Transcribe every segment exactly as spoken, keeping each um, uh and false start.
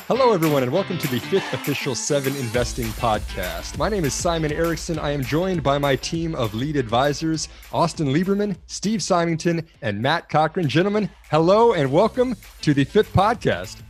Hello, everyone, and welcome to the fifth official Seven Investing podcast. My name is Simon Erickson. I am joined by my team of lead advisors, Austin Lieberman, Steve Symington, and Matt Cochran. Gentlemen, hello and welcome to the fifth podcast.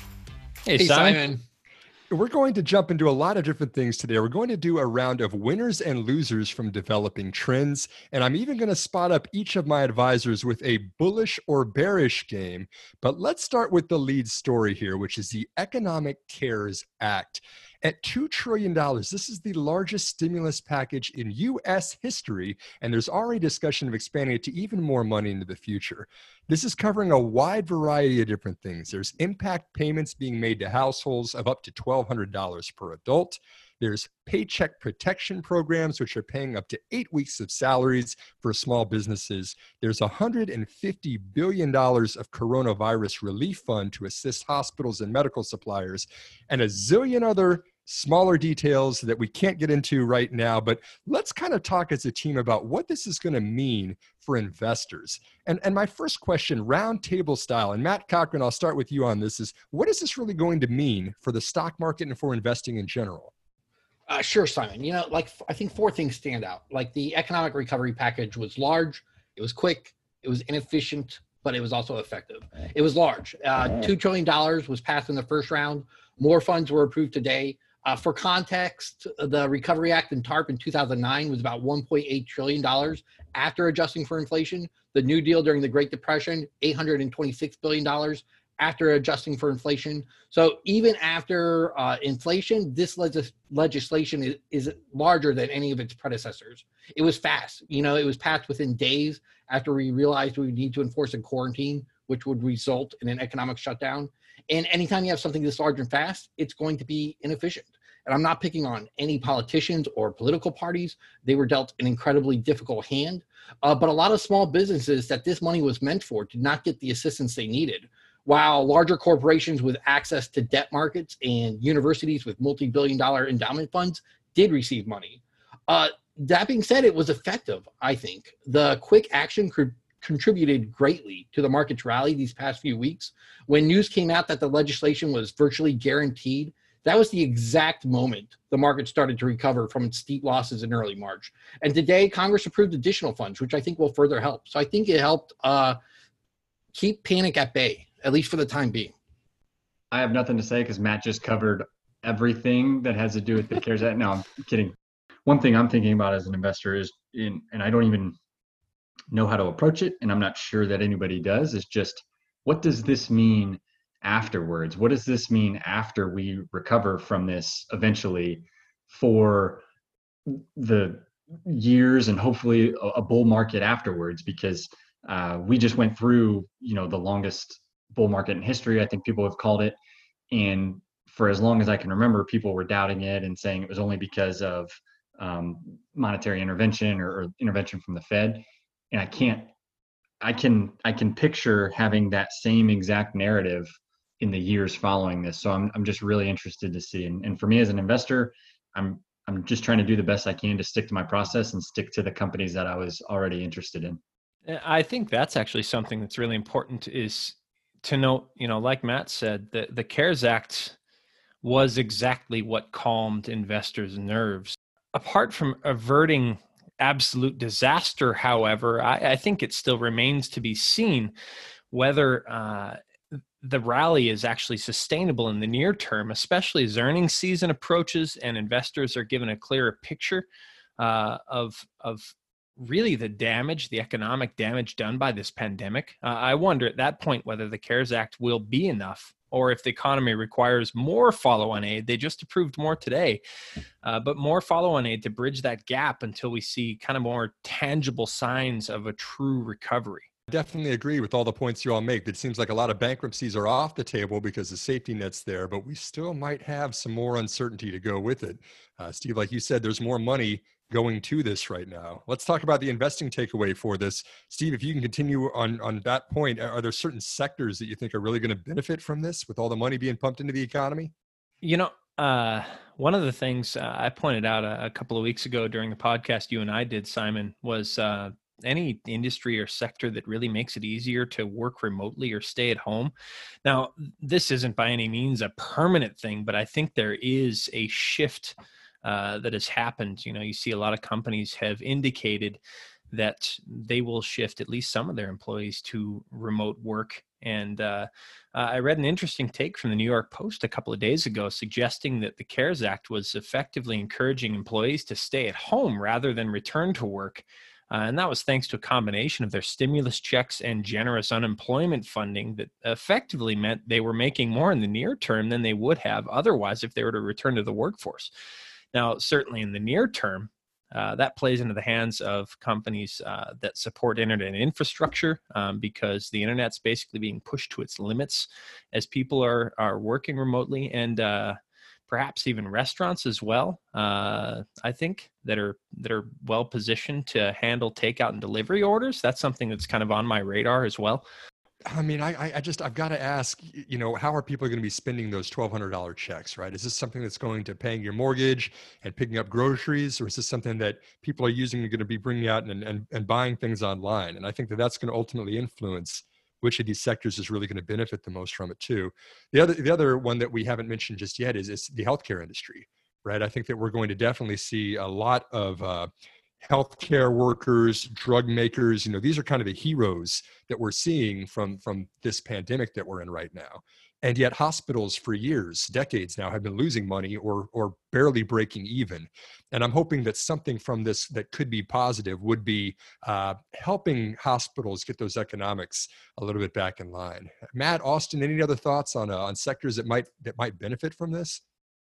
Hey, hey Simon. Simon. We're going to jump into a lot of different things today. We're going to do a round of winners and losers from developing trends. And I'm even going to spot up each of my advisors with a bullish or bearish game. But let's start with the lead story here, which is the Economic CARES Act. At two trillion dollars, this is the largest stimulus package in U S history, and there's already discussion of expanding it to even more money into the future. This is covering a wide variety of different things. There's impact payments being made to households of up to twelve hundred dollars per adult. There's paycheck protection programs, which are paying up to eight weeks of salaries for small businesses. There's one hundred fifty billion dollars of coronavirus relief fund to assist hospitals and medical suppliers, and a zillion other smaller details that we can't get into right now. But let's kind of talk as a team about what this is going to mean for investors. And, and my first question, round table style, and Matt Cochran, I'll start with you on this, is what is this really going to mean for the stock market and for investing in general? Uh, sure, Simon. You know, like I think four things stand out. Like the economic recovery package was large, it was quick, it was inefficient, but it was also effective. It was large. Uh, two trillion dollars was passed in the first round. More funds were approved today. Uh, for context, the Recovery Act and TARP in two thousand nine was about one point eight trillion dollars after adjusting for inflation. The New Deal during the Great Depression, eight hundred twenty-six billion dollars after adjusting for inflation. So even after uh, inflation, this legis- legislation is, is larger than any of its predecessors. It was fast. You know, it was passed within days after we realized we would need to enforce a quarantine, which would result in an economic shutdown. And anytime you have something this large and fast, it's going to be inefficient. And I'm not picking on any politicians or political parties. They were dealt an incredibly difficult hand. Uh, but a lot of small businesses that this money was meant for did not get the assistance they needed, while larger corporations with access to debt markets and universities with multi-billion dollar endowment funds did receive money. Uh, that being said, it was effective, I think. The quick action could contributed greatly to the market's rally these past few weeks. When news came out that the legislation was virtually guaranteed, that was the exact moment the market started to recover from its steep losses in early March. And today, Congress approved additional funds, which I think will further help. So I think it helped uh, keep panic at bay, at least for the time being. I have nothing to say because Matt just covered everything that has to do with the CARES Act. No, I'm kidding. One thing I'm thinking about as an investor is, in, and I don't even know how to approach it, and I'm not sure that anybody does, is just what does this mean afterwards? What does this mean after we recover from this eventually for the years and hopefully a, a bull market afterwards? Because uh, we just went through, you know, the longest bull market in history, I think people have called it. And for as long as I can remember, people were doubting it and saying it was only because of um, monetary intervention or, or intervention from the Fed. And I can't, I can, I can picture having that same exact narrative in the years following this. So I'm, I'm just really interested to see. And, and for me as an investor, I'm, I'm just trying to do the best I can to stick to my process and stick to the companies that I was already interested in. I think that's actually something that's really important is to note, you know, like Matt said, the, the CARES Act was exactly what calmed investors' nerves. Apart from averting absolute disaster, however, I, I think it still remains to be seen whether uh, the rally is actually sustainable in the near term, especially as earnings season approaches and investors are given a clearer picture uh, of of really the damage, the economic damage done by this pandemic. Uh, I wonder at that point whether the CARES Act will be enough or if the economy requires more follow-on aid. They just approved more today, uh, but more follow-on aid to bridge that gap until we see kind of more tangible signs of a true recovery. I definitely agree with all the points you all make. It seems like a lot of bankruptcies are off the table because the safety net's there, but we still might have some more uncertainty to go with it. Uh, Steve, like you said, there's more money going to this right now. Let's talk about the investing takeaway for this. Steve, if you can continue on, on that point, are there certain sectors that you think are really going to benefit from this with all the money being pumped into the economy? You know, uh, one of the things uh, I pointed out a, a couple of weeks ago during the podcast you and I did, Simon, was uh, any industry or sector that really makes it easier to work remotely or stay at home. Now, this isn't by any means a permanent thing, but I think there is a shift uh, that has happened. You know, you see a lot of companies have indicated that they will shift at least some of their employees to remote work. And uh, uh, I read an interesting take from the New York Post a couple of days ago suggesting that the CARES Act was effectively encouraging employees to stay at home rather than return to work. Uh, and that was thanks to a combination of their stimulus checks and generous unemployment funding that effectively meant they were making more in the near term than they would have otherwise if they were to return to the workforce. Now, certainly in the near term, Uh, that plays into the hands of companies uh, that support internet infrastructure um, because the internet's basically being pushed to its limits as people are are working remotely, and uh, perhaps even restaurants as well. Uh, I think that are that are well positioned to handle takeout and delivery orders. That's something that's kind of on my radar as well. I mean, I, I just, I've got to ask, you know, how are people going to be spending those twelve hundred dollars checks, right? Is this something that's going to paying your mortgage and picking up groceries, or is this something that people are using, going to be bringing out and, and, and buying things online? And I think that that's going to ultimately influence which of these sectors is really going to benefit the most from it too. The other, the other one that we haven't mentioned just yet is, is the healthcare industry, right? I think that we're going to definitely see a lot of, uh, healthcare workers, drug makers, you know, these are kind of the heroes that we're seeing from, from this pandemic that we're in right now. And yet hospitals for years, decades now, have been losing money or, or barely breaking even. And I'm hoping that something from this that could be positive would be uh, helping hospitals get those economics a little bit back in line. Matt, Austin, any other thoughts on, uh, on sectors that might, that might benefit from this?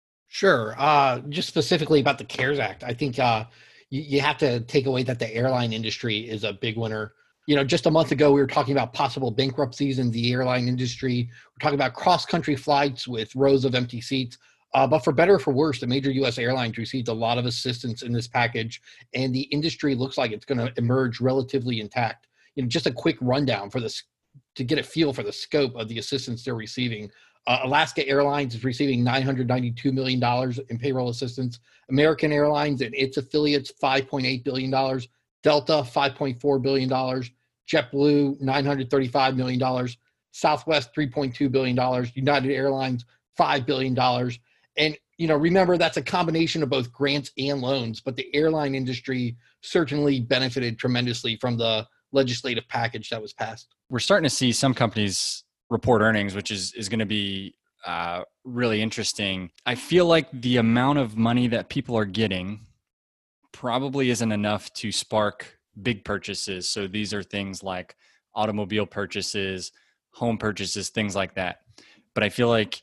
Sure. Uh, just specifically about the CARES Act, I think uh, you, you have to take away that the airline industry is a big winner. You know, just a month ago, we were talking about possible bankruptcies in the airline industry. We're talking about cross-country flights with rows of empty seats. Uh, but for better or for worse, the major U S airlines received a lot of assistance in this package, and the industry looks like it's going to emerge relatively intact. You know, just a quick rundown for this to get a feel for the scope of the assistance they're receiving. Uh, Alaska Airlines is receiving nine hundred ninety-two million dollars in payroll assistance. American Airlines and its affiliates, five point eight billion dollars. Delta, five point four billion dollars. JetBlue, nine hundred thirty-five million dollars. Southwest, three point two billion dollars. United Airlines, five billion dollars. And, you know, remember, that's a combination of both grants and loans, but the airline industry certainly benefited tremendously from the legislative package that was passed. We're starting to see some companies report earnings, which is, is going to be uh, really interesting. I feel like the amount of money that people are getting probably isn't enough to spark big purchases. So these are things like automobile purchases, home purchases, things like that. But I feel like,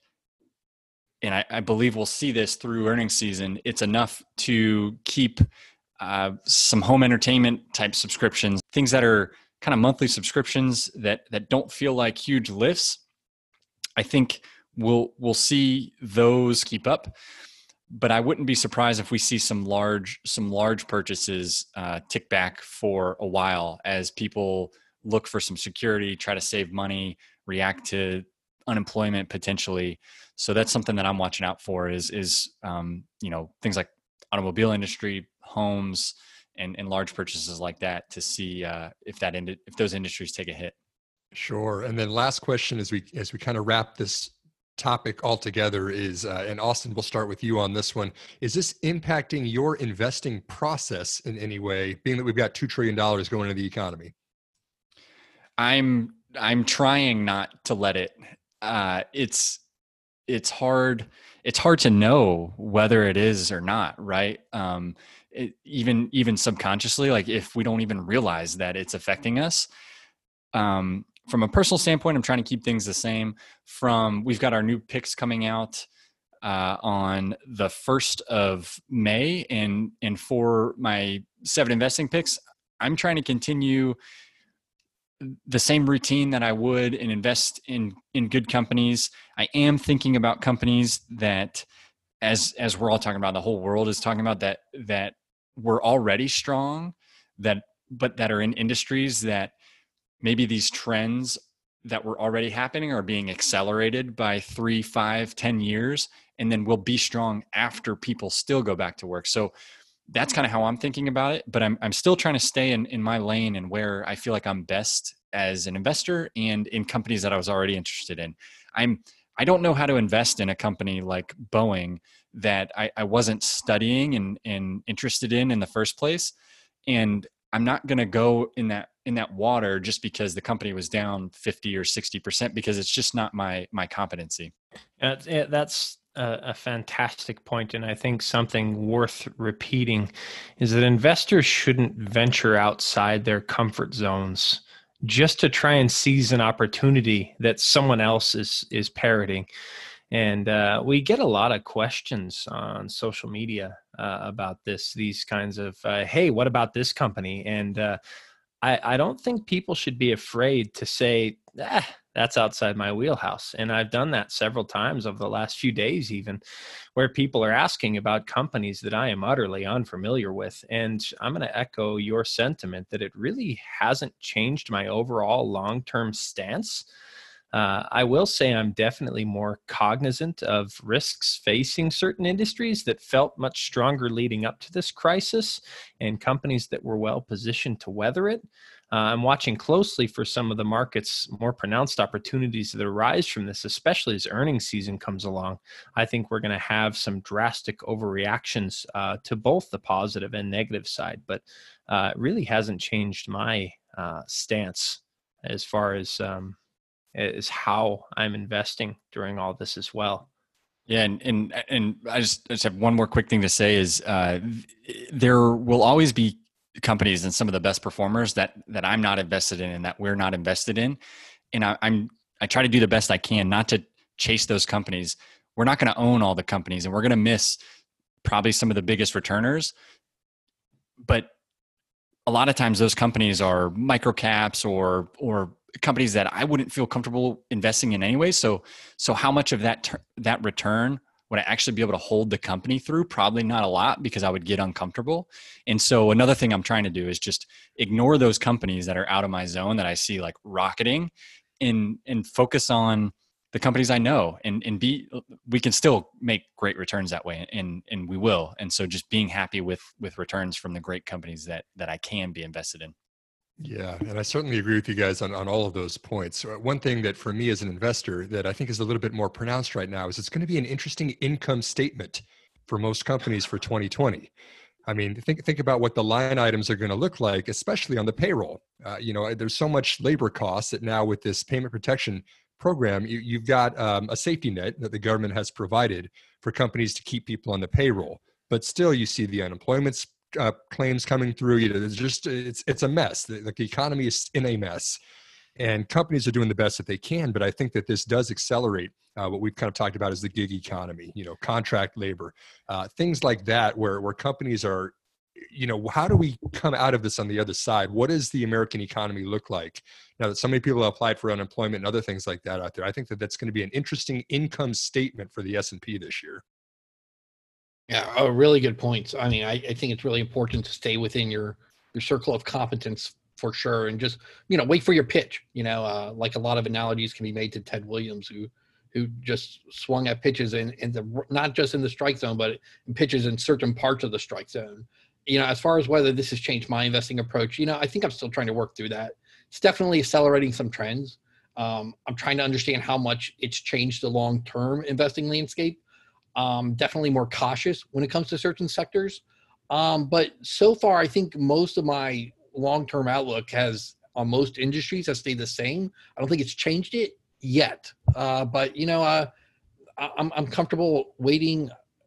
and I, I believe we'll see this through earnings season, it's enough to keep uh, some home entertainment type subscriptions, things that are kind of monthly subscriptions that that don't feel like huge lifts. I think we'll we'll see those keep up, but I wouldn't be surprised if we see some large some large purchases uh, tick back for a while as people look for some security, try to save money, react to unemployment potentially. So that's something that I'm watching out for is is um, you know, things like automobile industry, homes, and, and large purchases like that to see uh, if that ind- if those industries take a hit. Sure. And then last question as we as we kind of wrap this topic all together is, uh, and Austin, we'll start with you on this one. Is this impacting your investing process in any way, being that we've got two trillion dollars going into the economy? I'm I'm trying not to let it. Uh, it's it's hard. It's hard to know whether it is or not, right? Um, it, even even subconsciously, like if we don't even realize that it's affecting us. Um, from a personal standpoint, I'm trying to keep things the same. From we've got our new picks coming out uh, on the first of May, and and for my seven investing picks, I'm trying to continue the same routine that I would and invest in, in good companies. I am thinking about companies that, as, as we're all talking about, the whole world is talking about, that, that we're already strong, that, but that are in industries that maybe these trends that were already happening are being accelerated by three, five, ten years, and then we'll be strong after people still go back to work. So that's kind of how I'm thinking about it, but I'm I'm still trying to stay in, in my lane and where I feel like I'm best as an investor and in companies that I was already interested in. I'm I don't know how to invest in a company like Boeing that I, I wasn't studying and, and interested in in the first place. And I'm not going to go in that in that water just because the company was down fifty or sixty percent, because it's just not my my competency. That's, that's a, a fantastic point, and I think something worth repeating is that investors shouldn't venture outside their comfort zones just to try and seize an opportunity that someone else is is parroting. And uh, we get a lot of questions on social media uh, about this, these kinds of, uh, hey, what about this company? And uh, I, I don't think people should be afraid to say, ah, that's outside my wheelhouse. And I've done that several times over the last few days, even, where people are asking about companies that I am utterly unfamiliar with. And I'm going to echo your sentiment that it really hasn't changed my overall long-term stance. Uh, I will say I'm definitely more cognizant of risks facing certain industries that felt much stronger leading up to this crisis, and companies that were well positioned to weather it. Uh, I'm watching closely for some of the market's more pronounced opportunities that arise from this, especially as earnings season comes along. I think we're going to have some drastic overreactions uh, to both the positive and negative side, but uh, it really hasn't changed my uh, stance as far as um, is how I'm investing during all this as well. Yeah, and and and I just, I just have one more quick thing to say is uh, there will always be companies and some of the best performers that that I'm not invested in and that we're not invested in, and I, I'm I try to do the best I can not to chase those companies. We're not going to own all the companies, and we're going to miss probably some of the biggest returners, but a lot of times those companies are micro caps or or companies that I wouldn't feel comfortable investing in anyway. So, so how much of that ter- that return would I actually be able to hold the company through? Probably not a lot, because I would get uncomfortable. And so another thing I'm trying to do is just ignore those companies that are out of my zone that I see like rocketing, and and focus on the companies I know, and and be we can still make great returns that way, and and we will. And so just being happy with with returns from the great companies that that I can be invested in. Yeah, and I certainly agree with you guys on, on all of those points. So one thing that for me as an investor that I think is a little bit more pronounced right now is it's going to be an interesting income statement for most companies for twenty twenty. I mean, think think about what the line items are going to look like, especially on the payroll. Uh, you know, there's so much labor costs that now with this payment protection program, you, you've got um, a safety net that the government has provided for companies to keep people on the payroll. But still, you see the unemployment uh, claims coming through. You know, it's just it's it's a mess. The, like the economy is in a mess, and companies are doing the best that they can. But I think that this does accelerate uh, what we've kind of talked about as the gig economy. You know, contract labor, uh, things like that, where where companies are. You know, how do we come out of this on the other side? What does the American economy look like now that so many people have applied for unemployment and other things like that out there? I think that that's going to be an interesting income statement for the S and P this year. Yeah, a really good point. I mean, I, I think it's really important to stay within your your circle of competence for sure, and just, you know, wait for your pitch. You know, uh, like a lot of analogies can be made to Ted Williams, who who just swung at pitches in, in the not just in the strike zone, but in pitches in certain parts of the strike zone. You know, as far as whether this has changed my investing approach, you know, I think I'm still trying to work through that. It's definitely accelerating some trends. Um, I'm trying to understand how much it's changed the long-term investing landscape. Um, definitely more cautious when it comes to certain sectors. Um, but so far, I think most of my long-term outlook has on most industries has stayed the same. I don't think it's changed it yet. Uh, but, you know, uh, I'm, I'm comfortable waiting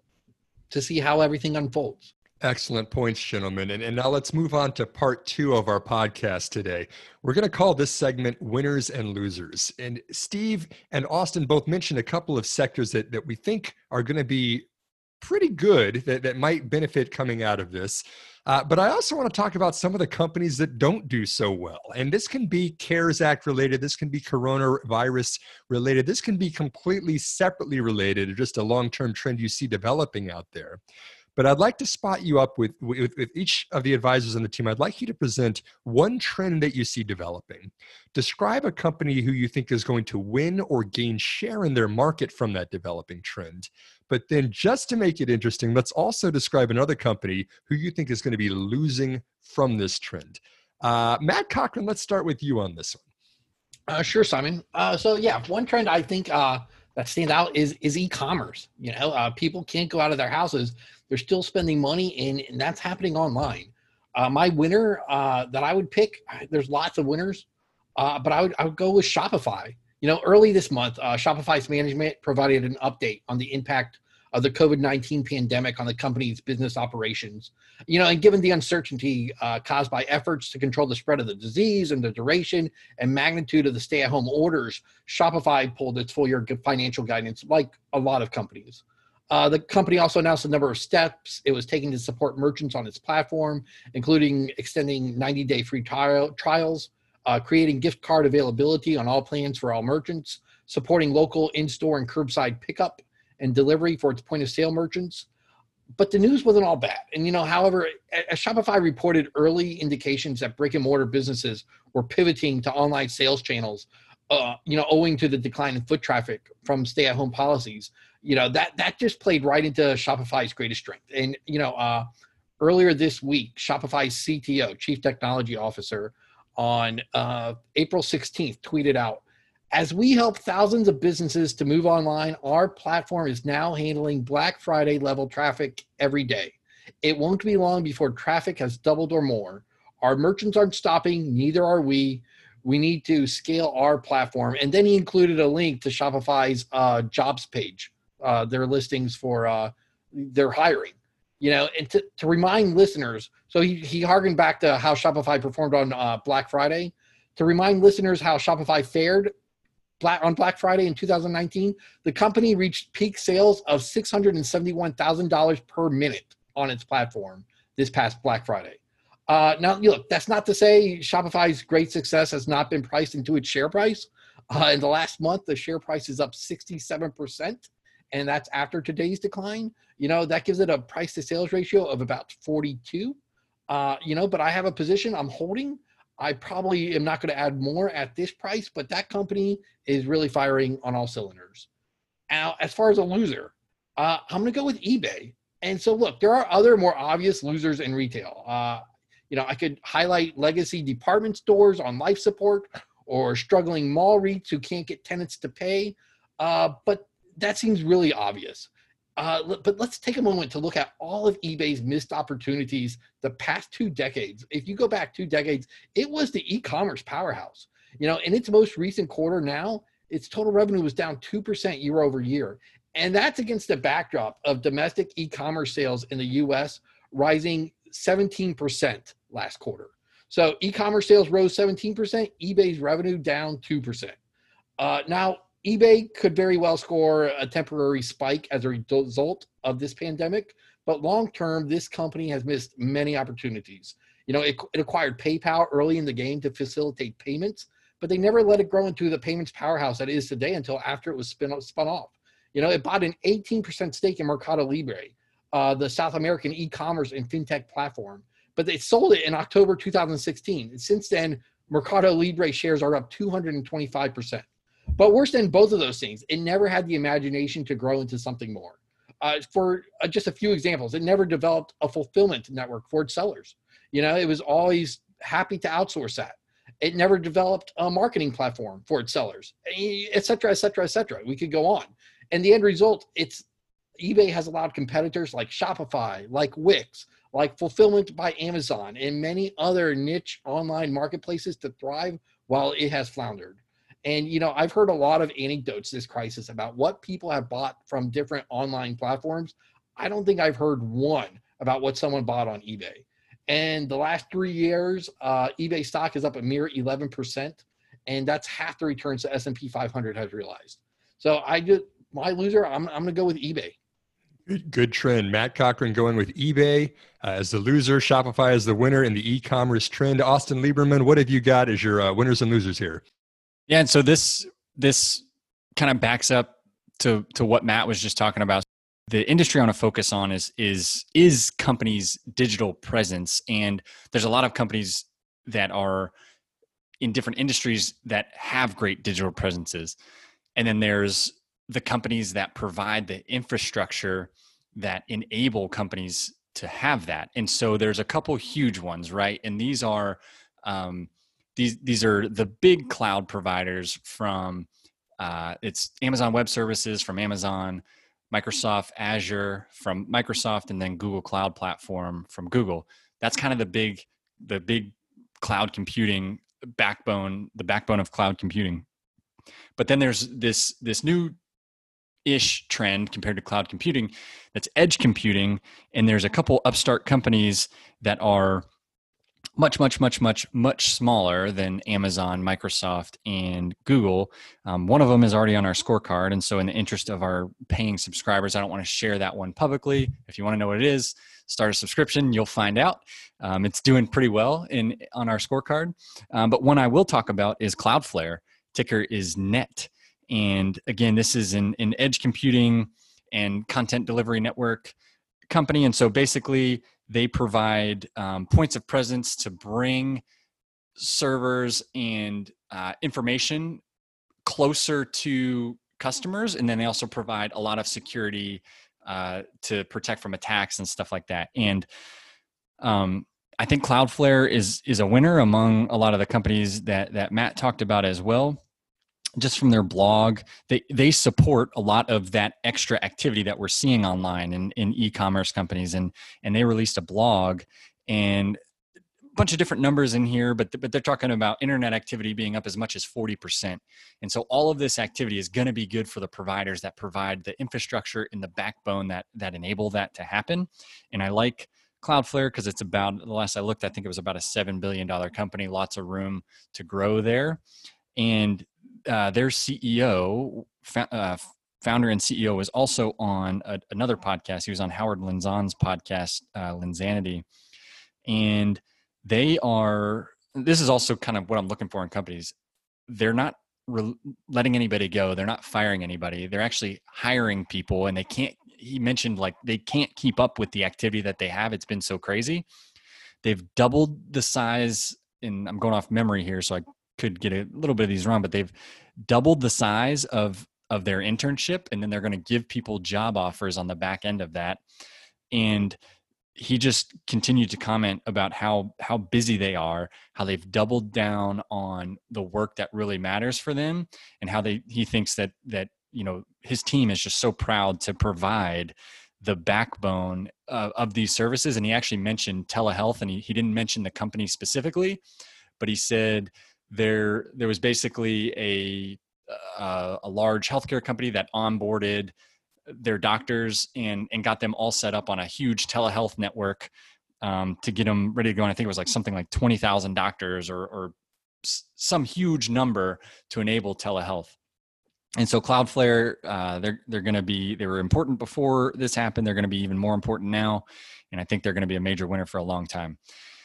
to see how everything unfolds. Excellent points, gentlemen. And, and now let's move on to part two of our podcast today. We're going to call this segment Winners and Losers. And Steve and Austin both mentioned a couple of sectors that, that we think are going to be pretty good, that, that might benefit coming out of this. Uh, but I also want to talk about some of the companies that don't do so well. And this can be CARES Act related. This can be coronavirus related. This can be completely separately related, or just a long-term trend you see developing out there. But I'd like to spot you up with, with, with each of the advisors on the team. I'd like you to present one trend that you see developing. Describe a company who you think is going to win or gain share in their market from that developing trend. But then just to make it interesting, let's also describe another company who you think is going to be losing from this trend. Uh, Matt Cochran, let's start with you on this one. Uh, sure, Simon. Uh, so yeah, one trend I think uh, that stands out is is e-commerce. You know, uh, people can't go out of their houses; they're still spending money, and, and that's happening online. Uh, my winner uh, that I would pick, there's lots of winners, uh, but I would I would go with Shopify. You know, early this month, uh, Shopify's management provided an update on the impact of the COVID nineteen pandemic on the company's business operations. You know, and given the uncertainty uh, caused by efforts to control the spread of the disease and the duration and magnitude of the stay-at-home orders, Shopify pulled its full-year financial guidance like a lot of companies. Uh, the company also announced a number of steps it was taking to support merchants on its platform, including extending ninety-day free trial, trials, uh, creating gift card availability on all plans for all merchants, supporting local in-store and curbside pickup and delivery for its point-of-sale merchants. But the news wasn't all bad. And, you know, however, as Shopify reported early indications that brick-and-mortar businesses were pivoting to online sales channels, uh, you know, owing to the decline in foot traffic from stay-at-home policies, you know, that that just played right into Shopify's greatest strength. And, you know, uh, earlier this week, Shopify's C T O, Chief Technology Officer, on uh, April sixteenth, tweeted out, "As we help thousands of businesses to move online, our platform is now handling Black Friday level traffic every day. It won't be long before traffic has doubled or more. Our merchants aren't stopping, neither are we. We need to scale our platform." And then he included a link to Shopify's uh, jobs page, uh, their listings for uh, their hiring. You know, and to, to remind listeners, so he, he harkened back to how Shopify performed on uh, Black Friday. To remind listeners how Shopify fared Black, on Black Friday in two thousand nineteen, the company reached peak sales of six hundred seventy-one thousand dollars per minute on its platform this past Black Friday. Uh, now, look, that's not to say Shopify's great success has not been priced into its share price. Uh, in the last month, the share price is up sixty-seven percent, and that's after today's decline. You know, that gives it a price to sales ratio of about forty-two. Uh, you know, but I have a position I'm holding. I probably am not going to add more at this price, but that company is really firing on all cylinders. Now, as far as a loser, uh, I'm going to go with eBay. And so, look, there are other more obvious losers in retail. Uh, you know, I could highlight legacy department stores on life support or struggling mall REITs who can't get tenants to pay. Uh, but that seems really obvious. Uh, but let's take a moment to look at all of eBay's missed opportunities the past two decades. If you go back two decades, it was the e-commerce powerhouse. You know, in its most recent quarter now, its total revenue was down two percent year over year. And that's against the backdrop of domestic e-commerce sales in the U S rising seventeen percent last quarter. So e-commerce sales rose seventeen percent, eBay's revenue down two percent. Uh, now, eBay could very well score a temporary spike as a result of this pandemic, but long-term, this company has missed many opportunities. You know, it, it acquired PayPal early in the game to facilitate payments, but they never let it grow into the payments powerhouse that it is today until after it was spin, spun off. You know, it bought an eighteen percent stake in Mercado Libre, uh, the South American e-commerce and fintech platform, but they sold it in October two thousand sixteen. And since then, Mercado Libre shares are up two hundred twenty-five percent. But worse than both of those things, it never had the imagination to grow into something more. Uh, for uh, just a few examples, it never developed a fulfillment network for its sellers. You know, it was always happy to outsource that. It never developed a marketing platform for its sellers, et cetera, et cetera, et cetera. We could go on. And the end result, it's eBay has allowed competitors like Shopify, like Wix, like Fulfillment by Amazon, and many other niche online marketplaces to thrive while it has floundered. And, you know, I've heard a lot of anecdotes this crisis about what people have bought from different online platforms. I don't think I've heard one about what someone bought on eBay. And the last three years, uh, eBay stock is up a mere eleven percent. And that's half the returns the S and P five hundred has realized. So I just, my loser, I'm, I'm going to go with eBay. Good, good trend. Matt Cochran going with eBay uh, as the loser, Shopify as the winner in the e-commerce trend. Austin Lieberman, what have you got as your uh, winners and losers here? Yeah, and so this this kind of backs up to to what Matt was just talking about. the industry I want to focus on is is is companies' digital presence. And there's a lot of companies that are in different industries that have great digital presences. And then there's the companies that provide the infrastructure that enable companies to have that. And so there's a couple huge ones, right? And these are um, these these are the big cloud providers from uh, it's Amazon Web Services from Amazon, Microsoft Azure from Microsoft, and then Google Cloud Platform from Google. That's kind of the big the big cloud computing backbone, the backbone of cloud computing. But then there's this this new ish trend compared to cloud computing that's edge computing, and there's a couple upstart companies that are much much much much much smaller than Amazon, Microsoft, and Google. Um, one of them is already on our scorecard, and so in the interest of our paying subscribers, I don't want to share that one publicly. If you want to know what it is, start a subscription, you'll find out. Um, it's doing pretty well in on our scorecard. Um, but one I will talk about is Cloudflare. Ticker is N E T. And again, this is an, an edge computing and content delivery network company. And so basically they provide um, points of presence to bring servers and uh, information closer to customers. And then they also provide a lot of security uh, to protect from attacks and stuff like that. And um, I think Cloudflare is is a winner among a lot of the companies that that Matt talked about as well. Just from their blog, they they support a lot of that extra activity that we're seeing online in, in e-commerce companies, and and they released a blog and a bunch of different numbers in here, but but they're talking about internet activity being up as much as forty percent. And so all of this activity is going to be good for the providers that provide the infrastructure and the backbone that that enable that to happen. And I like Cloudflare because it's about, the last I looked, I think it was about a seven billion dollars company, lots of room to grow there. And Uh, their C E O, uh, founder and C E O, was also on a, another podcast. He was on Howard Linzon's podcast, uh, Linzanity. And they are, this is also kind of what I'm looking for in companies. They're not re- letting anybody go. They're not firing anybody. They're actually hiring people, and they can't, he mentioned like they can't keep up with the activity that they have. It's been so crazy. They've doubled the size, and I'm going off memory here, so I could get a little bit of these wrong, but they've doubled the size of of their internship, and then they're going to give people job offers on the back end of that. And he just continued to comment about how how busy they are, how they've doubled down on the work that really matters for them, and how they he thinks that that you know his team is just so proud to provide the backbone of, of these services. And he actually mentioned telehealth, and he, he didn't mention the company specifically, but he said there there was basically a uh, a large healthcare company that onboarded their doctors and and got them all set up on a huge telehealth network um, to get them ready to go. And I think it was like something like twenty thousand doctors or, or s- some huge number to enable telehealth. And so Cloudflare, uh, they're they're going to be, they were important before this happened. They're going to be even more important now. And I think they're going to be a major winner for a long time.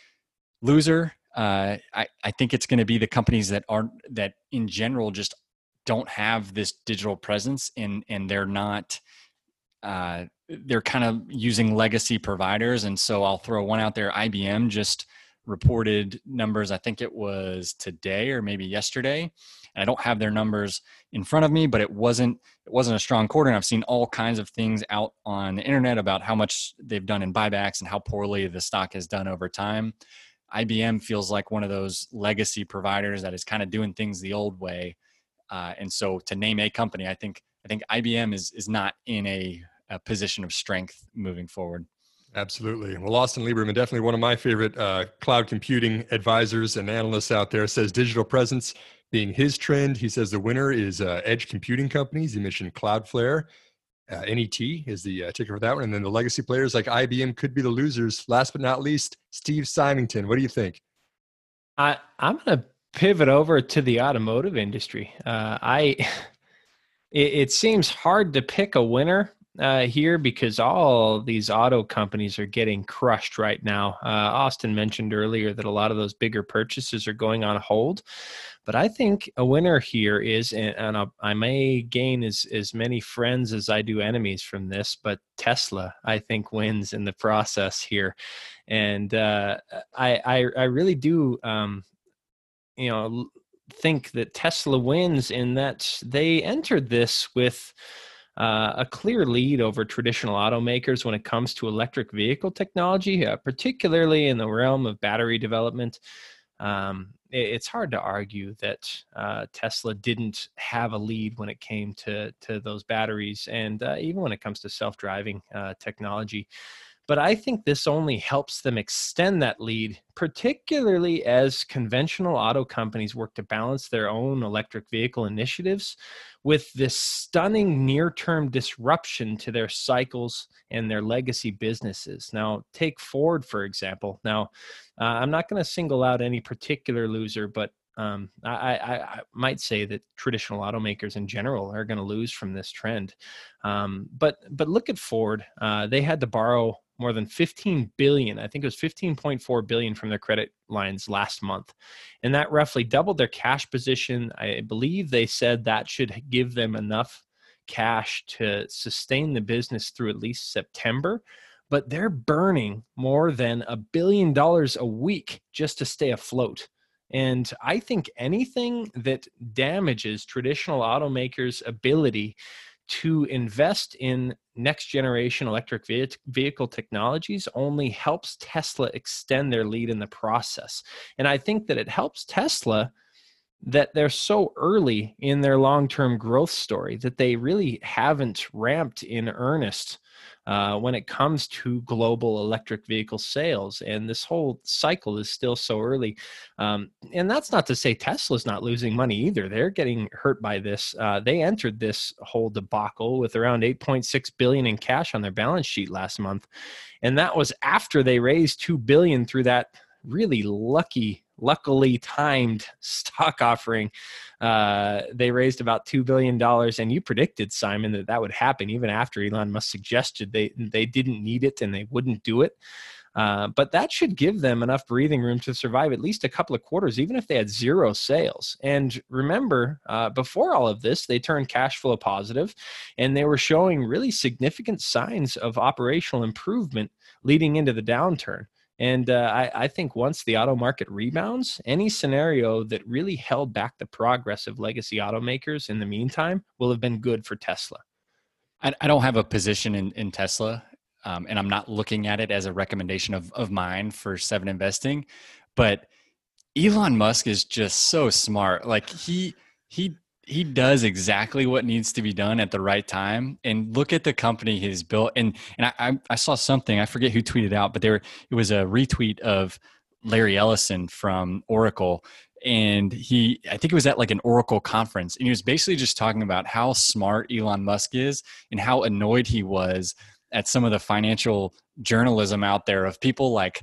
Loser, uh, I, I think it's going to be the companies that aren't, that in general just don't have this digital presence, and and they're not, uh, they're kind of using legacy providers. And so I'll throw one out there. I B M just reported numbers. I think it was today or maybe yesterday. And I don't have their numbers in front of me, but it wasn't it wasn't a strong quarter. And I've seen all kinds of things out on the internet about how much they've done in buybacks and how poorly the stock has done over time. I B M feels like one of those legacy providers that is kind of doing things the old way. Uh, and so to name a company, I think I think I B M is is not in a, a position of strength moving forward. Absolutely. Well, Austin Lieberman, definitely one of my favorite uh, cloud computing advisors and analysts out there, says digital presence being his trend. He says the winner is uh, edge computing companies. He mentioned Cloudflare. Uh, N E T is the uh, ticker for that one. And then the legacy players like I B M could be the losers. Last but not least, Steve Symington. What do you think? I, I'm going to pivot over to the automotive industry. Uh, I it, it seems hard to pick a winner uh, here because all these auto companies are getting crushed right now. Uh, Austin mentioned earlier that a lot of those bigger purchases are going on hold. But I think a winner here is, and, and I, I may gain as, as many friends as I do enemies from this, but Tesla, I think, wins in the process here. And uh, I, I, I really do, um, you know, think that Tesla wins in that they entered this with uh, a clear lead over traditional automakers when it comes to electric vehicle technology, uh, particularly in the realm of battery development. Um, it's hard to argue that uh, Tesla didn't have a lead when it came to to those batteries, and uh, even when it comes to self-driving uh, technology. But I think this only helps them extend that lead, particularly as conventional auto companies work to balance their own electric vehicle initiatives with this stunning near-term disruption to their cycles and their legacy businesses. Now, take Ford, for example. Now, uh, I'm not going to single out any particular loser, but um, I, I, I might say that traditional automakers in general are going to lose from this trend. Um, but but look at Ford. Uh, they had to borrow more than fifteen billion dollars, I think it was fifteen point four billion dollars from their credit lines last month. And that roughly doubled their cash position. I believe they said that should give them enough cash to sustain the business through at least September. But they're burning more than a billion dollars a week just to stay afloat. And I think anything that damages traditional automakers' ability to invest in next generation electric vehicle technologies only helps Tesla extend their lead in the process. And I think that it helps Tesla that they're so early in their long-term growth story that they really haven't ramped in earnest uh, when it comes to global electric vehicle sales. And this whole cycle is still so early. Um, and that's not to say Tesla's not losing money either. They're getting hurt by this. Uh, they entered this whole debacle with around eight point six billion dollars in cash on their balance sheet last month. And that was after they raised two billion dollars through that really lucky luckily timed stock offering. Uh, they raised about two billion dollars, and you predicted, Simon, that that would happen even after Elon Musk suggested they, they didn't need it and they wouldn't do it. Uh, but that should give them enough breathing room to survive at least a couple of quarters, even if they had zero sales. And remember, uh, before all of this, they turned cash flow positive, and they were showing really significant signs of operational improvement leading into the downturn. And uh, I, I think once the auto market rebounds, any scenario that really held back the progress of legacy automakers in the meantime will have been good for Tesla. I, I don't have a position in, in Tesla, um, and I'm not looking at it as a recommendation of, of mine for Seven Investing. But Elon Musk is just so smart. Like he he he does exactly what needs to be done at the right time. And look at the company he's built. And and I I saw something, I forget who tweeted out, but there it was a retweet of Larry Ellison from Oracle. And he, I think it was at like an Oracle conference, and he was basically just talking about how smart Elon Musk is and how annoyed he was at some of the financial journalism out there of people like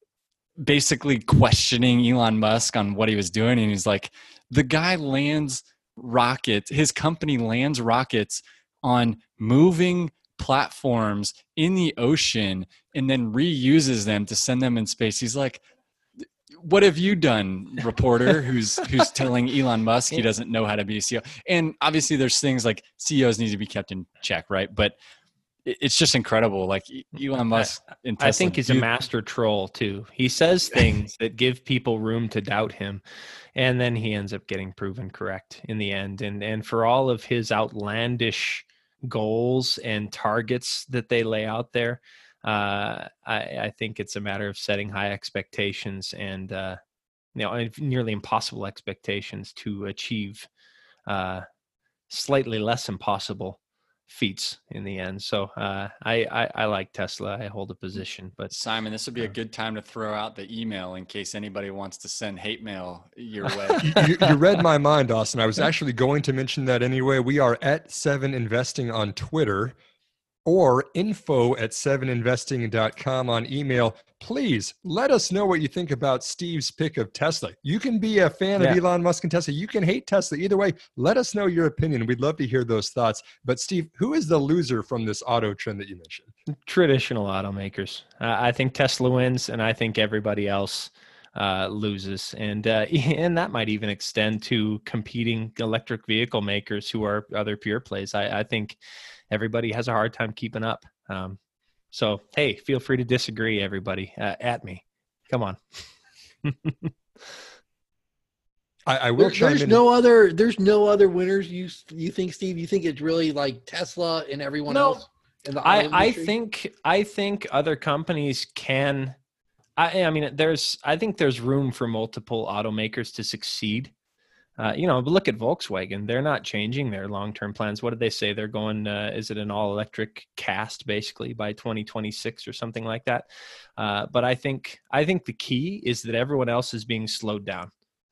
basically questioning Elon Musk on what he was doing. And he's like, the guy lands rockets, his company lands rockets on moving platforms in the ocean and then reuses them to send them in space. He's like, what have you done, reporter who's who's telling Elon Musk he doesn't know how to be a C E O? And obviously there's things like C E Os need to be kept in check, right? But it's just incredible. Like Elon Musk and Tesla, I think he's a master troll too. He says things that give people room to doubt him, and then he ends up getting proven correct in the end. And and for all of his outlandish goals and targets that they lay out there, uh, I, I think it's a matter of setting high expectations and uh, you know nearly impossible expectations to achieve uh, slightly less impossible feats in the end. So uh, I, I I like Tesla. I hold a position. But Simon, this would be a good time to throw out the email in case anybody wants to send hate mail your way. you, you read my mind, Austin. I was actually going to mention that anyway. We are at Seven Investing on Twitter, or info at seven investing dot com on email. please let us know what you think about Steve's pick of Tesla. You can be a fan Yeah. of Elon Musk and Tesla. You can hate Tesla. Either way, let us know your opinion. We'd love to hear those thoughts. But Steve, who is the loser from this auto trend that you mentioned? Traditional automakers. Uh, I think Tesla wins, and I think everybody else uh, loses. And uh, and that might even extend to competing electric vehicle makers who are other pure plays. I, I think everybody has a hard time keeping up. Um, so, hey, feel free to disagree, everybody, uh, at me. Come on. I, I will There, chime there's in. no other. There's no other winners. You you think, Steve? You think it's really like Tesla and everyone No. else in the auto I, I industry? think I think other companies can. I, I mean, there's I think there's room for multiple automakers to succeed. Uh, you know, but look at Volkswagen. They're not changing their long-term plans. What did they say? They're going, uh, is it an all-electric cast basically by twenty twenty-six or something like that? Uh, but I think I think the key is that everyone else is being slowed down.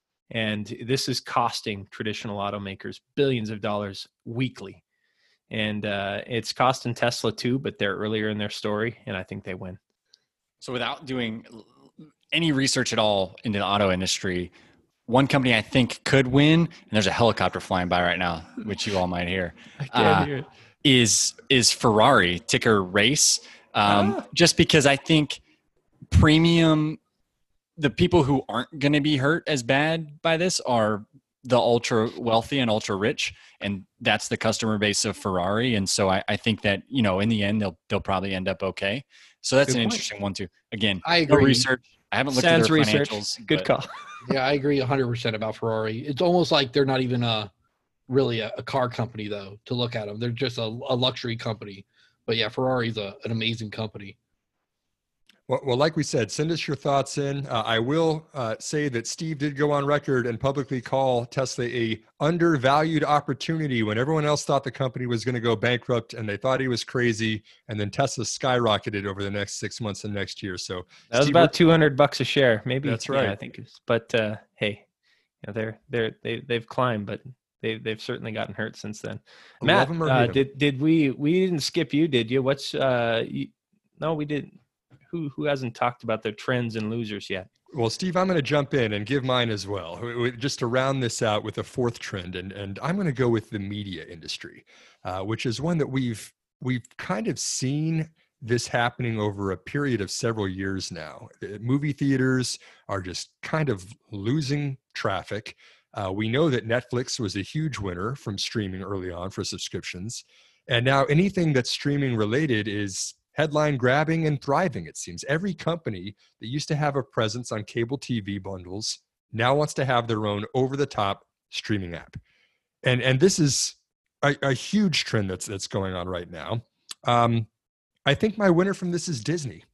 And this is costing traditional automakers billions of dollars weekly. And uh, it's costing Tesla too, but they're earlier in their story, and I think they win. So without doing any research at all into the auto industry, one company I think could win, and there's a helicopter flying by right now, which you all might hear, I can't uh, hear it. is is Ferrari, ticker RACE. Um, Ah. Just because I think premium, the people who aren't going to be hurt as bad by this are the ultra wealthy and ultra rich, and that's the customer base of Ferrari. And so I, I think that, you know, in the end, they'll they'll probably end up okay. So that's Good an point. interesting one too. Again, I no agree. research. I haven't looked Sans at their research. financials. Good but- call. Yeah, I agree one hundred percent about Ferrari. It's almost like they're not even a really a, a car company though. To look at them, they're just a, a luxury company. But yeah, Ferrari's a, an amazing company. Well, well, like we said, send us your thoughts in. Uh, I will uh, say that Steve did go on record and publicly call Tesla a undervalued opportunity when everyone else thought the company was going to go bankrupt and they thought he was crazy. And then Tesla skyrocketed over the next six months and next year. So That was Steve, about two hundred bucks a share, maybe. That's Yeah, right. I think. It's, but uh, hey, you know, they're they're they they've climbed, but they they've certainly gotten hurt since then. love Matt, him or uh, hate him. did did we we didn't skip you? Did you? What's uh? You, no, we didn't. Who who hasn't talked about their trends and losers yet? Well, Steve, I'm going to jump in and give mine as well, w- w- just to round this out with a fourth trend, and and I'm going to go with the media industry, uh, which is one that we've we've kind of seen this happening over a period of several years now. The movie theaters are just kind of losing traffic. Uh, we know that Netflix was a huge winner from streaming early on for subscriptions, and now anything that's streaming related is headline grabbing and thriving. It seems every company that used to have a presence on cable T V bundles now wants to have their own over-the-top streaming app, and and this is a, a huge trend that's that's going on right now. Um, I think my winner from this is Disney,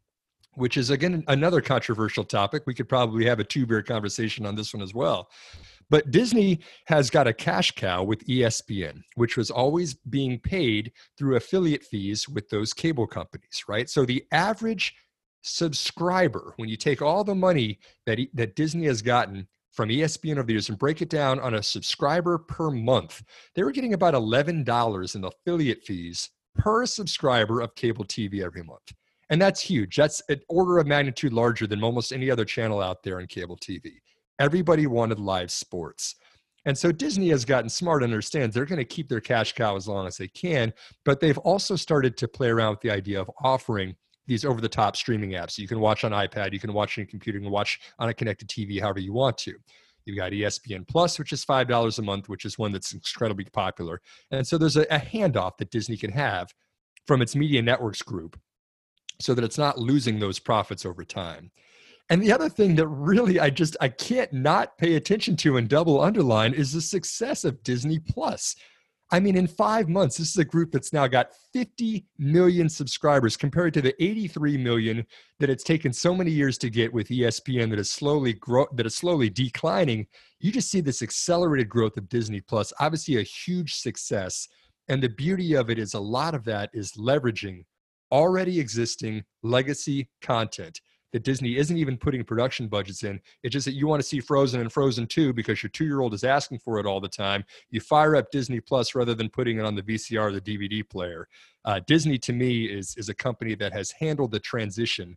which is again another controversial topic. We could probably have a two-beer conversation on this one as well. But Disney has got a cash cow with E S P N, which was always being paid through affiliate fees with those cable companies, right? So the average subscriber, when you take all the money that, that Disney has gotten from E S P N over the years and break it down on a subscriber per month, they were getting about eleven dollars in affiliate fees per subscriber of cable T V every month. And that's huge. That's an order of magnitude larger than almost any other channel out there in cable T V. Everybody wanted live sports. And so Disney has gotten smart and understands they're going to keep their cash cow as long as they can, but they've also started to play around with the idea of offering these over-the-top streaming apps. You can watch on iPad, you can watch on your computer, you can watch on a connected T V however you want to. You've got E S P N Plus, which is five dollars a month, which is one that's incredibly popular. And so there's a, a handoff that Disney can have from its media networks group so that it's not losing those profits over time. And the other thing that really I just, I can't not pay attention to and double underline is the success of Disney Plus. I mean, in five months, this is a group that's now got fifty million subscribers compared to the eighty-three million that it's taken so many years to get with E S P N that is slowly grow, that is slowly declining. You just see this accelerated growth of Disney Plus, obviously a huge success. And the beauty of it is a lot of that is leveraging already existing legacy content that Disney isn't even putting production budgets in. It's just that you want to see Frozen and Frozen two because your two-year-old is asking for it all the time. You fire up Disney Plus rather than putting it on the V C R or the D V D player. Uh, Disney, to me, is, is a company that has handled the transition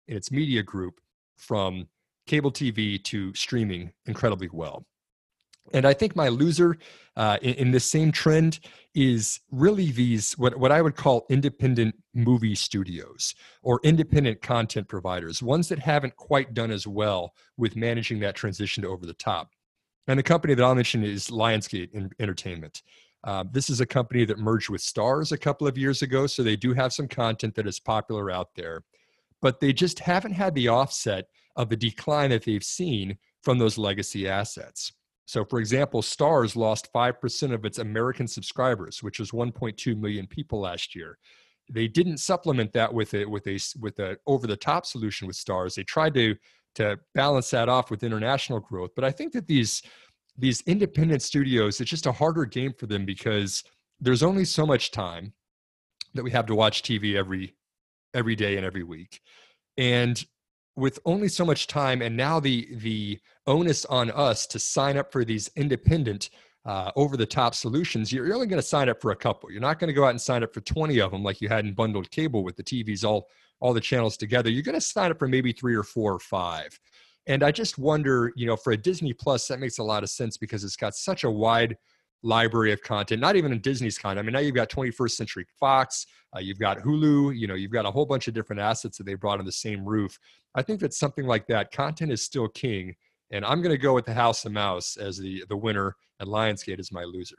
in its media group from cable T V to streaming incredibly well. And I think my loser uh, in, in this same trend is really these, what, what I would call independent movie studios or independent content providers, ones that haven't quite done as well with managing that transition to over the top. And the company that I'll mention is Lionsgate Entertainment. Uh, this is a company that merged with Starz a couple of years ago, so they do have some content that is popular out there, but they just haven't had the offset of the decline that they've seen from those legacy assets. So, for example, Starz lost five percent of its American subscribers, which was one point two million people last year. They didn't supplement that with a with a with a over-the-top solution with Starz. They tried to to balance that off with international growth. But I think that these these independent studios, it's just a harder game for them because there's only so much time that we have to watch T V every every day and every week. And with only so much time, and now the the onus on us to sign up for these independent uh, over-the-top solutions, you're only going to sign up for a couple. You're not going to go out and sign up for twenty of them like you had in bundled cable with the T Vs, all, all the channels together. You're going to sign up for maybe three or four or five. And I just wonder, you know, for a Disney Plus, that makes a lot of sense because it's got such a wide library of content, not even in Disney's content. I mean, now you've got twenty-first Century Fox, uh, you've got Hulu, you know, you've got a whole bunch of different assets that they brought on the same roof. I think that something like that, content is still king. And I'm going to go with the House of Mouse as the, the winner, and Lionsgate is my loser.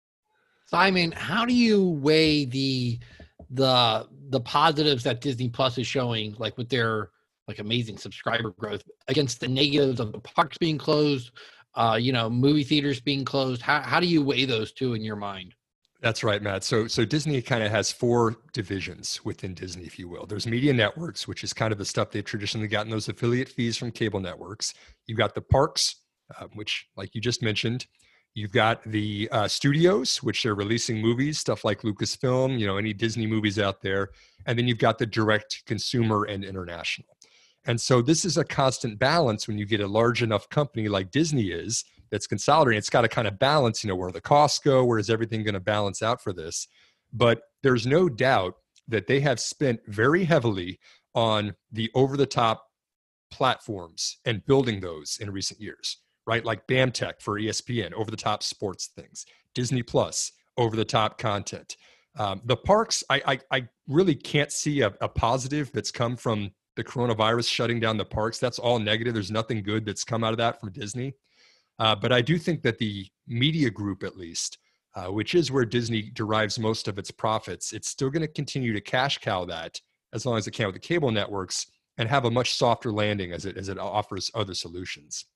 Simon, how do you weigh the the the positives that Disney Plus is showing, like with their like amazing subscriber growth, against the negatives of the parks being closed, uh, you know, movie theaters being closed? How how do you weigh those two in your mind? That's right, Matt. So, so Disney kind of has four divisions within Disney, if you will. There's media networks, which is kind of the stuff they've traditionally gotten those affiliate fees from cable networks. You've got the parks, uh, which, like you just mentioned, you've got the uh, studios, which are releasing movies, stuff like Lucasfilm, you know, any Disney movies out there. And then you've got the direct consumer and international. And so this is a constant balance when you get a large enough company like Disney is, that's consolidating. It's got to kind of balance, you know, where the costs go, where is everything going to balance out for this? But there's no doubt that they have spent very heavily on the over-the-top platforms and building those in recent years, right? Like BAMTech for E S P N, over-the-top sports things, Disney Plus, over-the-top content. Um, the parks, I, I, I really can't see a, a positive that's come from the coronavirus shutting down the parks. That's all negative. There's nothing good that's come out of that from Disney. Uh, but I do think that the media group, at least, uh, which is where Disney derives most of its profits, it's still going to continue to cash cow that as long as it can with the cable networks and have a much softer landing as it as it offers other solutions.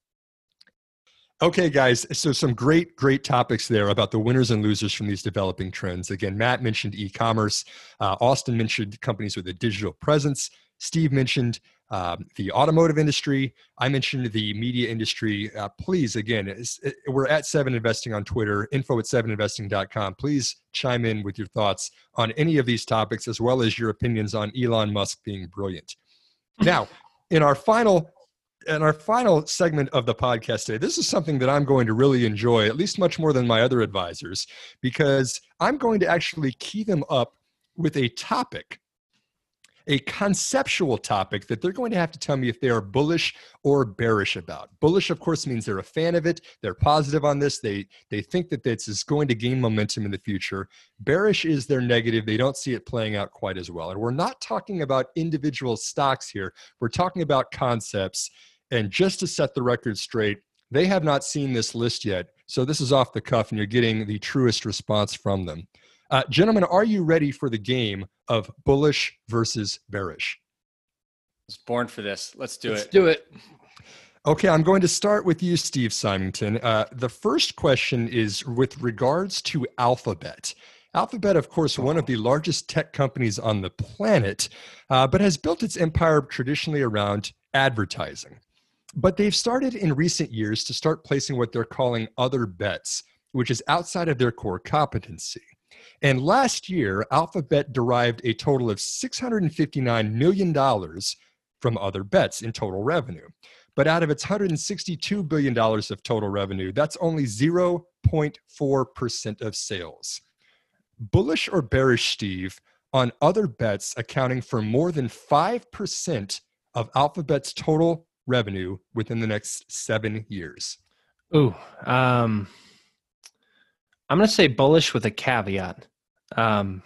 Okay, guys, so some great, great topics there about the winners and losers from these developing trends. Again, Matt mentioned e-commerce. Uh, Austin mentioned companies with a digital presence. Steve mentioned um, the automotive industry. I mentioned the media industry. Uh, please, again, it's, it, we're at Seven Investing on Twitter, info at seven investing dot com. Please chime in with your thoughts on any of these topics, as well as your opinions on Elon Musk being brilliant. Now, in our final in our final segment of the podcast today, this is something that I'm going to really enjoy, at least much more than my other advisors, because I'm going to actually key them up with a topic, a conceptual topic that they're going to have to tell me if they are bullish or bearish about. Bullish, of course, means they're a fan of it. They're positive on this. They they think that this is going to gain momentum in the future. Bearish is they're negative. They don't see it playing out quite as well. And we're not talking about individual stocks here. We're talking about concepts. And just to set the record straight, they have not seen this list yet. So this is off the cuff, and you're getting the truest response from them. Uh, gentlemen, are you ready for the game of bullish versus bearish? I was born for this. Let's do Let's it. do it. Okay, I'm going to start with you, Steve Symington. Uh, the first question is with regards to Alphabet. Alphabet, of course, one of the largest tech companies on the planet, uh, but has built its empire traditionally around advertising. But they've started in recent years to start placing what they're calling other bets, which is outside of their core competency. And last year, Alphabet derived a total of six hundred fifty-nine million dollars from other bets in total revenue. But out of its one hundred sixty-two billion dollars of total revenue, that's only zero point four percent of sales. Bullish or bearish, Steve, on other bets accounting for more than five percent of Alphabet's total revenue within the next seven years? Ooh, um, I'm going to say bullish with a caveat. Um,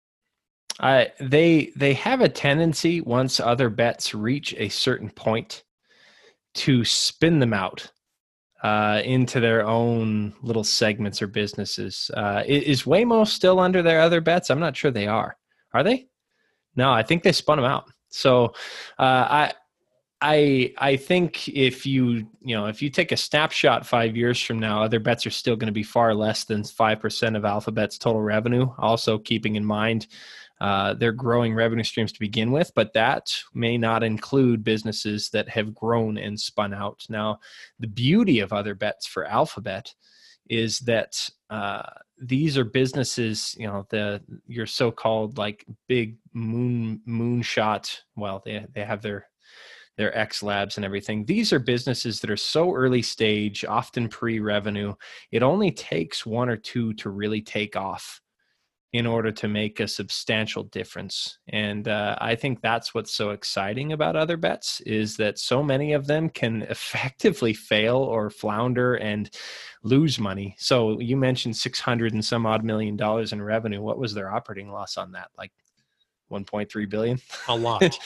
I they they have a tendency, once other bets reach a certain point, to spin them out uh, into their own little segments or businesses. Uh, is Waymo still under their other bets? I'm not sure they are. Are they? No, I think they spun them out. So uh, I. I I think if you you know if you take a snapshot five years from now, other bets are still going to be far less than five percent of Alphabet's total revenue. Also keeping in mind uh, their growing revenue streams to begin with, but that may not include businesses that have grown and spun out. Now, the beauty of other bets for Alphabet is that uh, these are businesses, you know, the your so-called like big moon moonshot. Well, they they have their their X labs and everything. These are businesses that are so early stage, often pre-revenue. It only takes one or two to really take off in order to make a substantial difference. And uh, I think that's what's so exciting about other bets, is that so many of them can effectively fail or flounder and lose money. So you mentioned six hundred and some odd million dollars in revenue. What was their operating loss on that? Like one point three billion? A lot.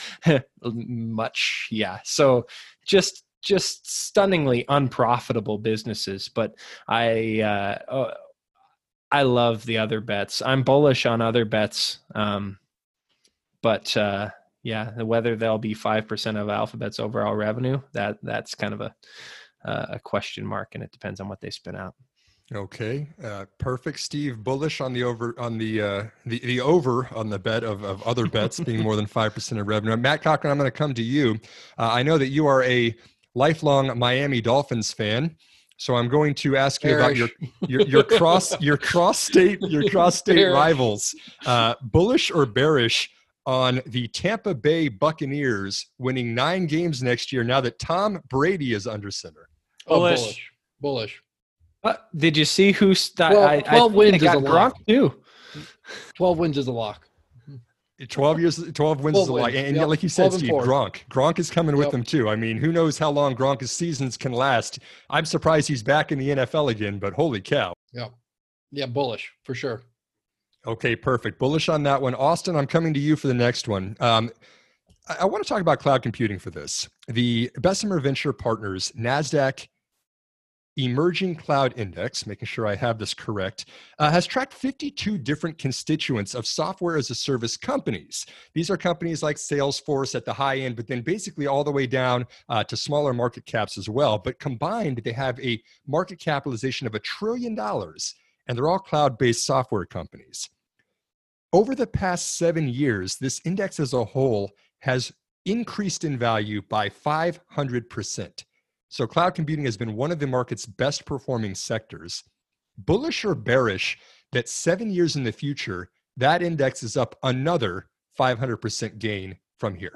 Much, yeah. So just just stunningly unprofitable businesses. But I uh, oh, I love the other bets. I'm bullish on other bets. Um, but uh, yeah, whether they'll be five percent of Alphabet's overall revenue, that that's kind of a a question mark, and it depends on what they spin out. Okay, uh, perfect. Steve, bullish on the over on the uh, the the over on the bet of, of other bets being more than five percent of revenue. Matt Cochran, I'm going to come to you. Uh, I know that you are a lifelong Miami Dolphins fan, so I'm going to ask you Bearish. about your your, your cross your cross state your cross state Bearish. rivals. Uh, bullish or bearish on the Tampa Bay Buccaneers winning nine games next year now that Tom Brady is under center? Oh, Bullish. bullish. Bullish. Uh, did you see who st- Well, I, I twelve think wins they is got a lot. Gronk too. twelve wins is a lock. twelve years, twelve wins is twelve a lot. wins, And, and yep. like you said, twelve and Steve, four. Gronk. Gronk is coming with Yep. them too. I mean, who knows how long Gronk's seasons can last. I'm surprised he's back in the N F L again, but holy cow. Yeah. Yeah, bullish for sure. Okay, perfect. Bullish on that one. Austin, I'm coming to you for the next one. Um, I, I want to talk about cloud computing for this. The Bessemer Venture Partners NASDAQ Emerging Cloud Index, making sure I have this correct, uh, has tracked fifty-two different constituents of software as a service companies. These are companies like Salesforce at the high end, but then basically all the way down uh, to smaller market caps as well. But combined, they have a market capitalization of a trillion dollars, and they're all cloud-based software companies. Over the past seven years, this index as a whole has increased in value by five hundred percent. So cloud computing has been one of the market's best performing sectors. Bullish or bearish that seven years in the future, that index is up another five hundred percent gain from here?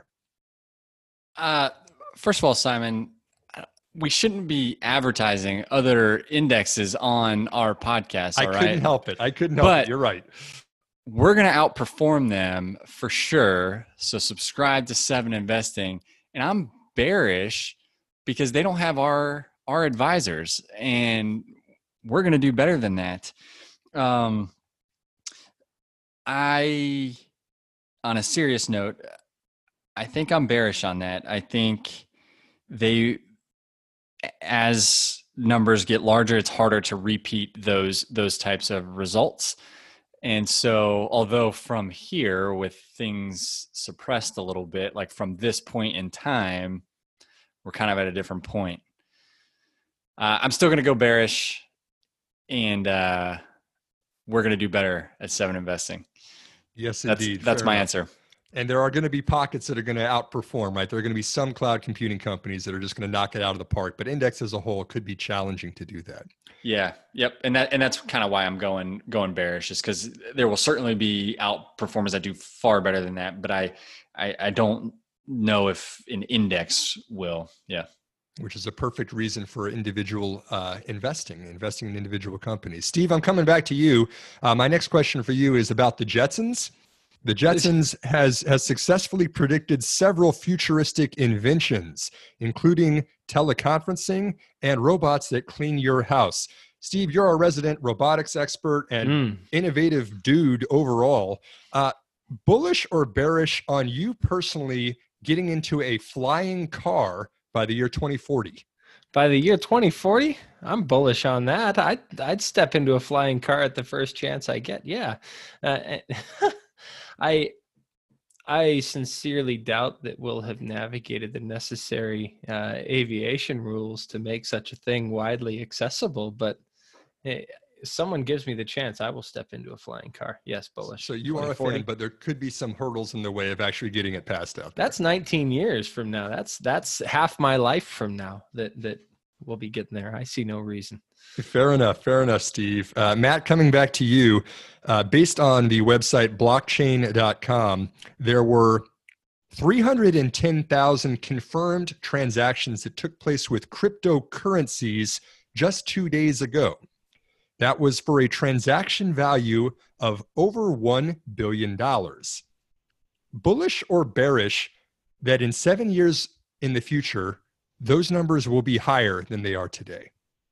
Uh, first of all, Simon, we shouldn't be advertising other indexes on our podcast. I all couldn't right? help it. I couldn't help But- it. You're right. We're going to outperform them for sure. So subscribe to Seven Investing. And I'm bearish because they don't have our our advisors, and we're going to do better than that. Um, I, on a serious note, I think I'm bearish on that. I think they, as numbers get larger, it's harder to repeat those those types of results. And so, although from here, with things suppressed a little bit, like from this point in time, we're kind of at a different point. Uh, I'm still going to go bearish, and uh, we're going to do better at Seven Investing. Yes, That's indeed. that's Fair my enough. answer. And there are going to be pockets that are going to outperform, right? There are going to be some cloud computing companies that are just going to knock it out of the park, but index as a whole could be challenging to do that. Yeah. Yep. And that and that's kind of why I'm going going bearish, is because there will certainly be outperformers that do far better than that, but I I, I don't know if an index will. Yeah. Which is a perfect reason for individual uh, investing, investing in individual companies. Steve, I'm coming back to you. Uh, my next question for you is about the Jetsons. The Jetsons has has successfully predicted several futuristic inventions, including teleconferencing and robots that clean your house. Steve, you're our resident robotics expert and Mm. innovative dude overall. Uh, bullish or bearish on you personally getting into a flying car by the year twenty forty? By the year twenty forty, I'm bullish on that. I'd, I'd step into a flying car at the first chance I get. Yeah. Uh, I I sincerely doubt that we'll have navigated the necessary uh, aviation rules to make such a thing widely accessible. But hey, if someone gives me the chance, I will step into a flying car. Yes, bullish. So you are a fan, but there could be some hurdles in the way of actually getting it passed out there. That's nineteen years from now. That's that's half my life from now that that we'll be getting there. I see no reason. Fair enough. Fair enough, Steve. Uh, Matt, coming back to you, uh, based on the website blockchain dot com, there were three hundred ten thousand confirmed transactions that took place with cryptocurrencies just two days ago. That was for a transaction value of over one billion dollars. Bullish or bearish that in seven years in the future, those numbers will be higher than they are today?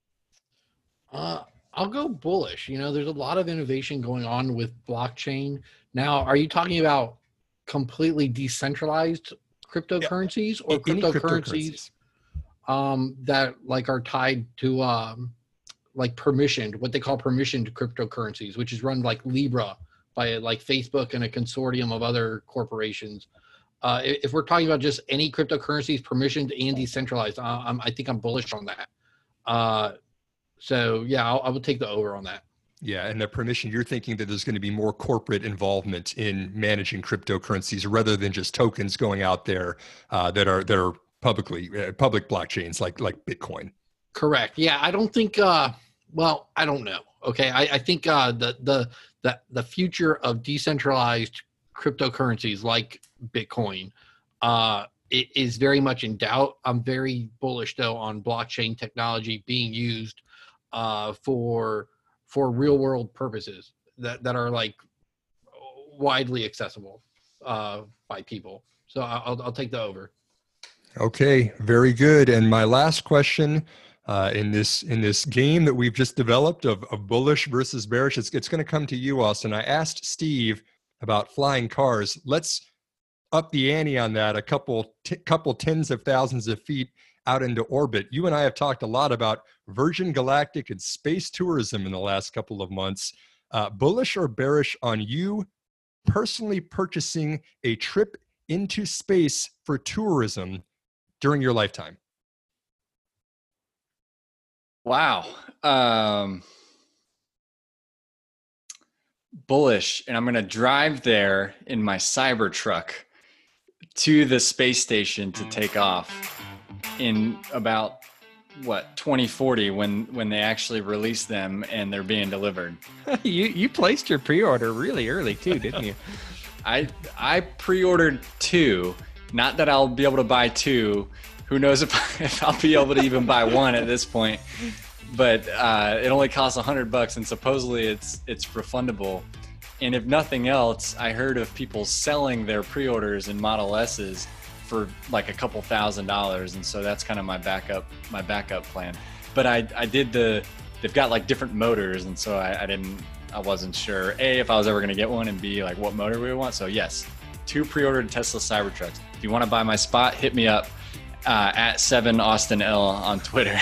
Uh, I'll go bullish. You know, there's a lot of innovation going on with blockchain. Now, are you talking about completely decentralized cryptocurrencies or Any cryptocurrencies um, that like are tied to um, like permissioned, what they call permissioned cryptocurrencies, which is run like Libra by like Facebook and a consortium of other corporations? Uh, if we're talking about just any cryptocurrencies, permissioned and decentralized, uh, I'm, I think I'm bullish on that. Uh, so yeah, I'll, I would take the over on that. Yeah, and the permission, you're thinking that there's going to be more corporate involvement in managing cryptocurrencies rather than just tokens going out there uh, that are that are publicly uh, public blockchains like like Bitcoin. Correct. Yeah, I don't think. Uh, well, I don't know. Okay, I, I think uh, the the the the future of decentralized cryptocurrencies like Bitcoin uh, it is very much in doubt. I'm very bullish though on blockchain technology being used uh, for for real world purposes that, that are like widely accessible uh, by people. So I'll, I'll take the over. Okay, very good. And my last question uh, in this in this game that we've just developed of, of bullish versus bearish, it's, it's going to come to you, Austin. I asked Steve about flying cars. Let's up the ante on that a couple t- couple tens of thousands of feet out into orbit. You and I have talked a lot about Virgin Galactic and space tourism in the last couple of months. Uh, bullish or bearish on you personally purchasing a trip into space for tourism during your lifetime? Wow. Um, bullish. And I'm going to drive there in my Cybertruck to the space station to take off in about what twenty forty when when they actually release them and they're being delivered. you you placed your pre-order really early too, didn't you? I I pre-ordered two. Not that I'll be able to buy two. Who knows if, if I'll be able to even buy one at this point. But uh, it only costs a hundred bucks, and supposedly it's it's refundable. And if nothing else, I heard of people selling their pre-orders in Model S's for like a couple thousand dollars, and so that's kind of my backup my backup plan. But I I did the they've got like different motors, and so I, I didn't I wasn't sure A, if I was ever going to get one, and B, like what motor we would want. So yes, two pre-ordered Tesla Cybertrucks. If you want to buy my spot, hit me up uh, at seven Austin L on Twitter.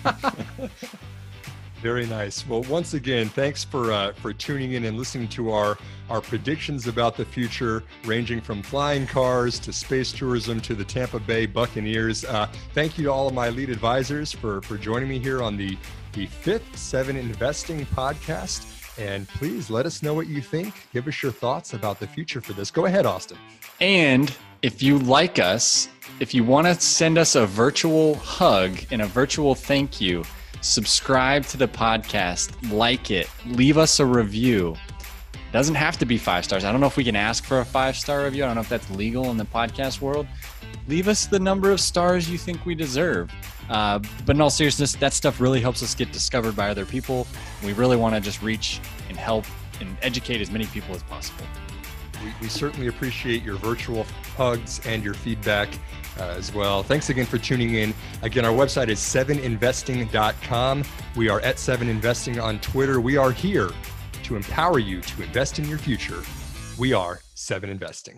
Very nice. Well, once again, thanks for uh, for tuning in and listening to our our predictions about the future, ranging from flying cars to space tourism to the Tampa Bay Buccaneers. Uh, thank you to all of my lead advisors for for joining me here on the the fifth Seven Investing podcast. And please let us know what you think. Give us your thoughts about the future for this. Go ahead, Austin. And if you like us, if you want to send us a virtual hug and a virtual thank you, subscribe to the podcast, like it, leave us a review. It doesn't have to be five stars. I don't know if we can ask for a five-star review. I don't know if that's legal in the podcast world. Leave us the number of stars you think we deserve. Uh, but in all seriousness, that stuff really helps us get discovered by other people. We really want to just reach and help and educate as many people as possible. we, we certainly appreciate your virtual hugs and your feedback uh, as well. Thanks again for tuning in. Again, our website is seven investing dot com. We are at seven investing on Twitter. We are here to empower you to invest in your future. We are seven investing.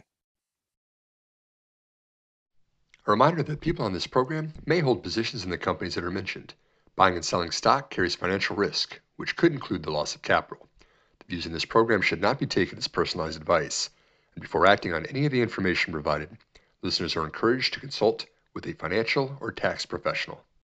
A reminder that people on this program may hold positions in the companies that are mentioned. Buying and selling stock carries financial risk, which could include the loss of capital. The views in this program should not be taken as personalized advice, and before acting on any of the information provided, listeners are encouraged to consult with a financial or tax professional.